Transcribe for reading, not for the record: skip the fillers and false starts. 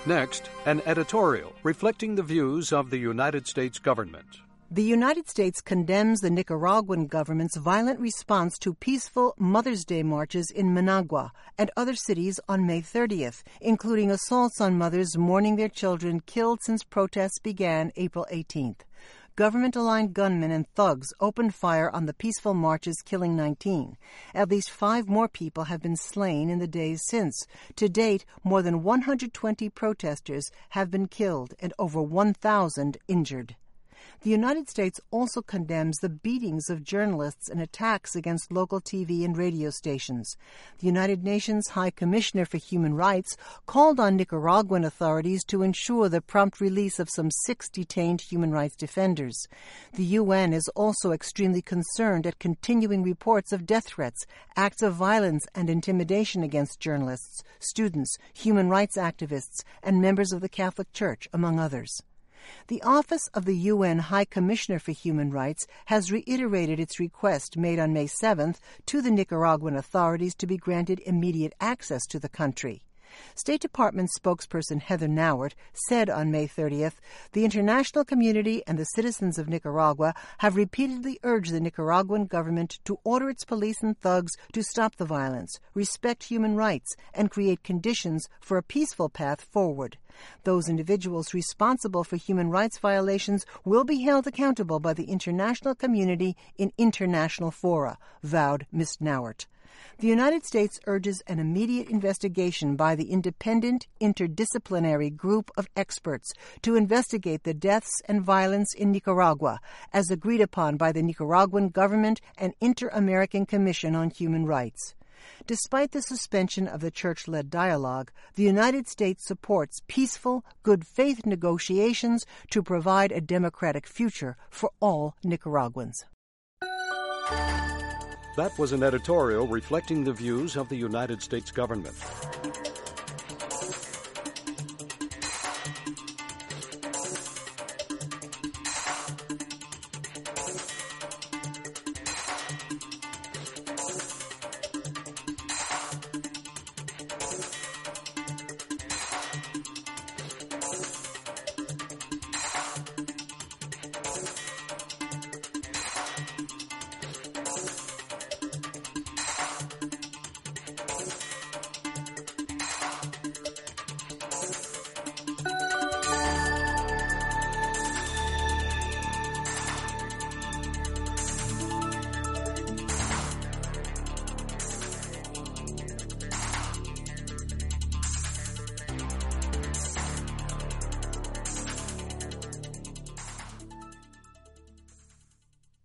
Next, an editorial reflecting the views of the United States government. The United States condemns the Nicaraguan government's violent response to peaceful Mother's Day marches in Managua and other cities on May 30th, including assaults on mothers mourning their children killed since protests began April 18th. Government-aligned gunmen and thugs opened fire on the peaceful marches, killing 19. At least 5 more people have been slain in the days since. To date, more than 120 protesters have been killed and over 1,000 injured. The United States also condemns the beatings of journalists and attacks against local TV and radio stations. The United Nations High Commissioner for Human Rights called on Nicaraguan authorities to ensure the prompt release of some 6 detained human rights defenders. The UN is also extremely concerned at continuing reports of death threats, acts of violence and intimidation against journalists, students, human rights activists, and members of the Catholic Church, among others. The Office of the UN High Commissioner for Human Rights has reiterated its request made on May 7th to the Nicaraguan authorities to be granted immediate access to the country. State Department spokesperson Heather Nauert said on May 30th, the international community and the citizens of Nicaragua have repeatedly urged the Nicaraguan government to order its police and thugs to stop the violence, respect human rights, and create conditions for a peaceful path forward. Those individuals responsible for human rights violations will be held accountable by the international community in international fora, vowed Ms. Nauert. The United States urges an immediate investigation by the independent, interdisciplinary group of experts to investigate the deaths and violence in Nicaragua, as agreed upon by the Nicaraguan government and Inter-American Commission on Human Rights. Despite the suspension of the church-led dialogue, the United States supports peaceful, good-faith negotiations to provide a democratic future for all Nicaraguans. That was an editorial reflecting the views of the United States government.